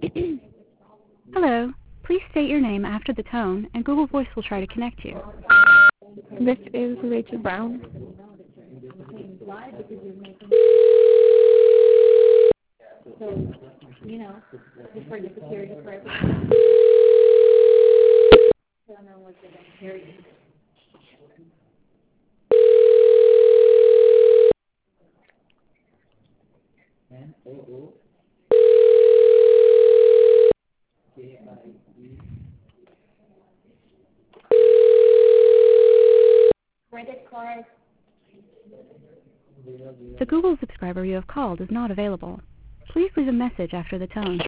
Hello. Please state your name after the tone, and Google Voice will try to connect you. This is Rachel Brown. The Google subscriber you have called is not available. Please leave a message after the tone.